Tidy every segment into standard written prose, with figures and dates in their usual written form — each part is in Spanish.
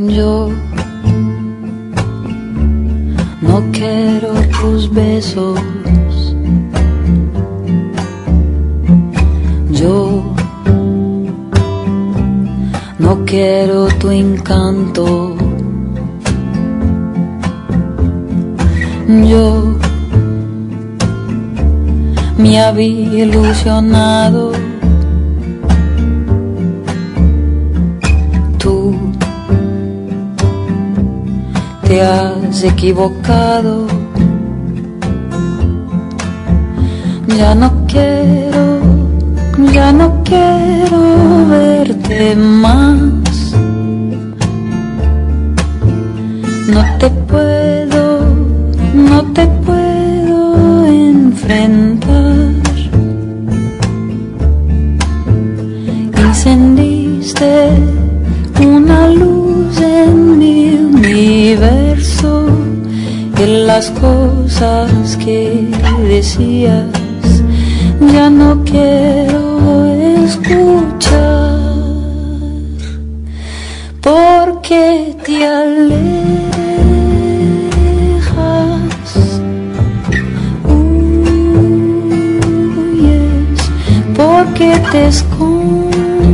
Yo no quiero tus besos, yo no quiero tu encanto, yo me había ilusionado, tú te has equivocado. Ya no quiero verte más. No te puedo enfrentar. Encendiste una luz en mi universo y las cosas que decías ya no quiero escuchar, porque te alejas, huyes, porque te escondes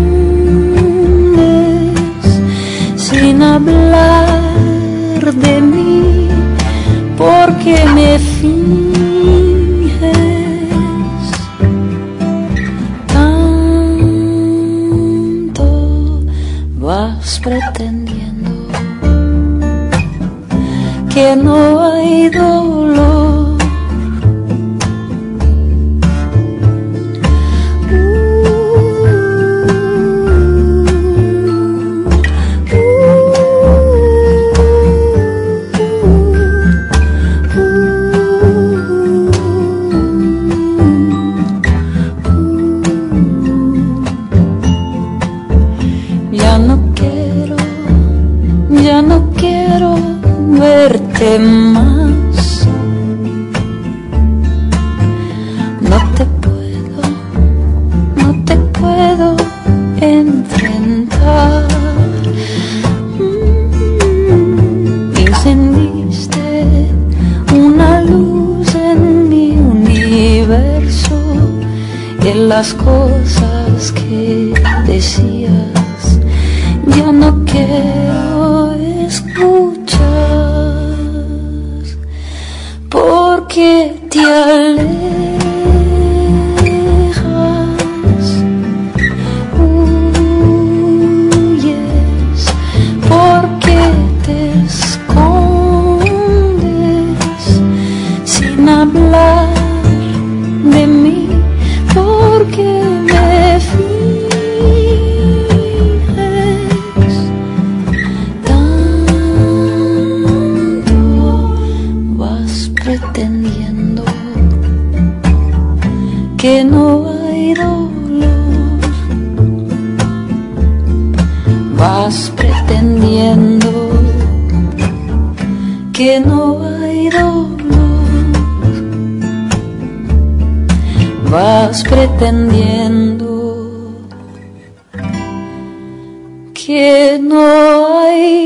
sin hablar de mí, porque me finges. Vas pretendiendo que no hay dolor. Ya no quiero verte más. No te puedo enfrentar. Encendiste una luz en mi universo y en las cosas que decías ya no quiero escuchar, porque te alejas, huyes, porque te escondes sin hablar de mí, porque me pretendiendo que no hay dolor. Vas pretendiendo que no hay dolor. Vas pretendiendo que no hay